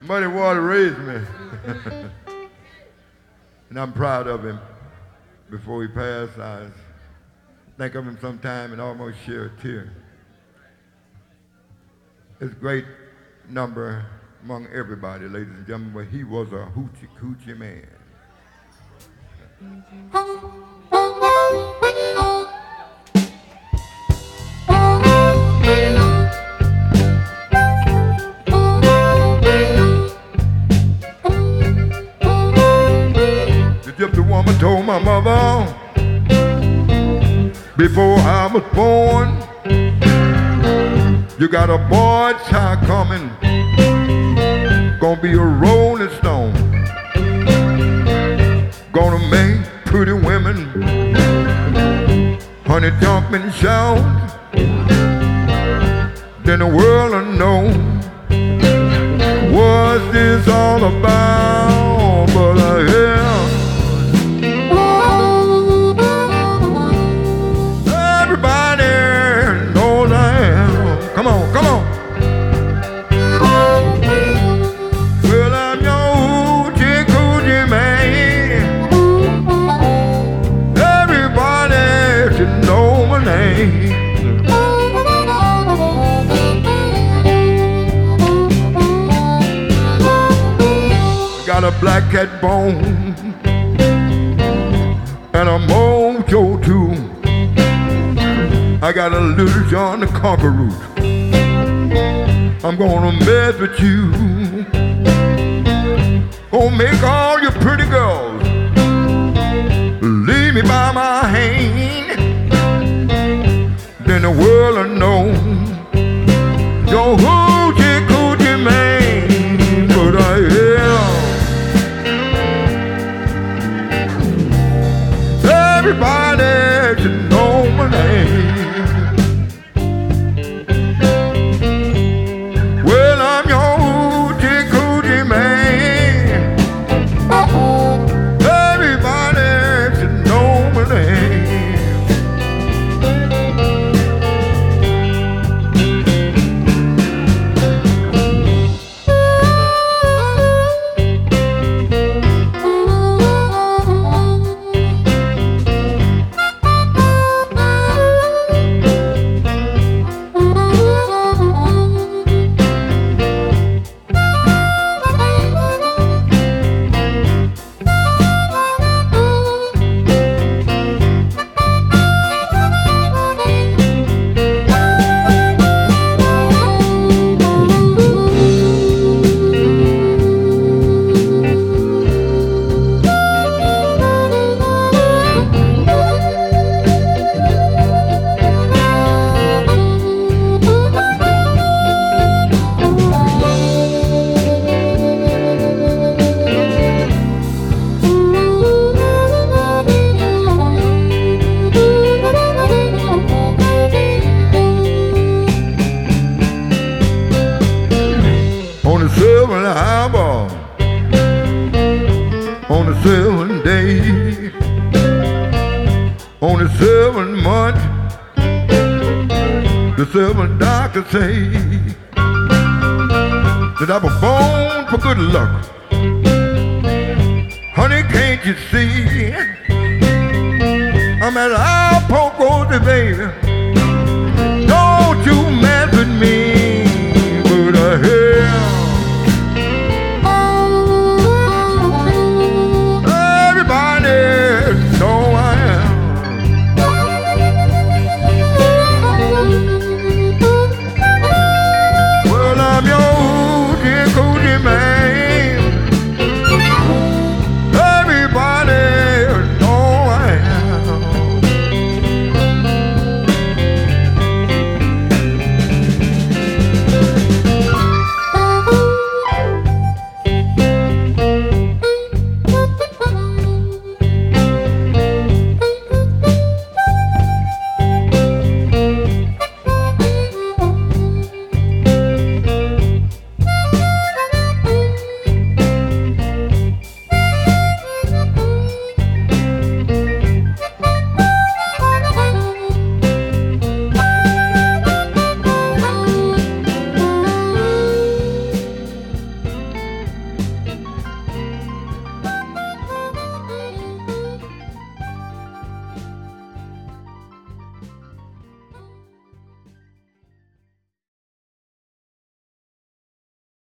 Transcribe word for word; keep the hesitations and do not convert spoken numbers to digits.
Muddy Water raised me. And I'm proud of him. Before he passed, I think of him sometime and almost shed a tear. It's a great number among everybody, ladies and gentlemen, but he was a hoochie coochie man. The gypsy woman told my mother before I was born, you got a boy child coming, gonna be a rolling stone, gonna make pretty women honey jump and shout, then the world will know what's this all about. But I hear everybody knows I am. Come on, come on. Well, I'm your hoochie coochie man. Everybody should know my name. Got a black cat bone and a mojo too. I got a little John the Conqueror. I'm gonna mess with you. Gonna make all you pretty girls leave me by my hand. Then the world will know your hoochie coochie man. But I am. Everybody should know my name. Well, I'm your hoochie coochie man. Everybody should know my name. On the seventh day, on the seventh month, the seventh doctor say that I was born for good luck. Honey, can't you see? I'm at Alpoco, baby. Don't you mess with me, but I hear